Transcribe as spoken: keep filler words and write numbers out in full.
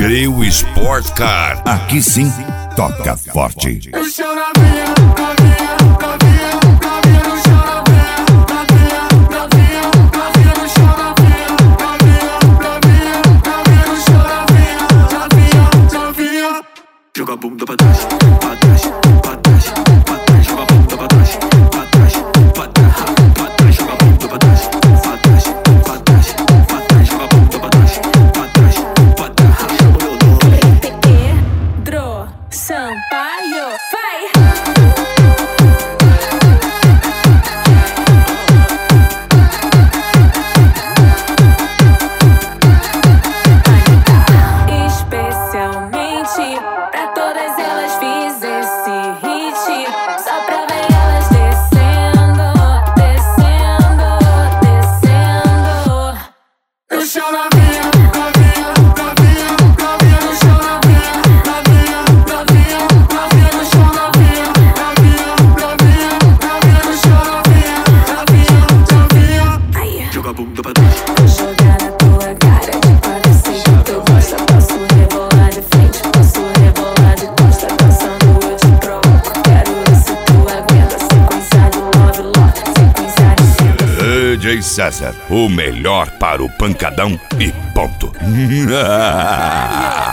Grill Sport Car. Aqui sim, toca forte. Joga a bunda pra trás, pra trás, pra trás, pra trás, joga a bunda pra trás, pra trás, pra trás, pra trás, joga a bunda pra trás, pra trás, pra trás, pra trás, joga a bunda pra trás, pra trás, pra trás, chama meu nome. Pedro Sampaio, vai! D J César, o melhor para o pancadão e ponto.